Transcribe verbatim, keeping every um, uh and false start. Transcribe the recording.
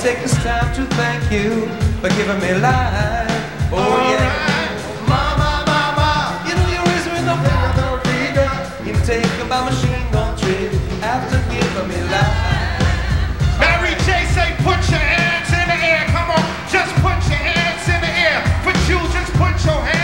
take this time to thank you for giving me life. Oh All yeah. right. Mama, mama, you know you raised me no figure. You take my machine gun trip after giving me life. Mary J say put your hands in the air. Come on, just put your hands in the air. For children, put your hands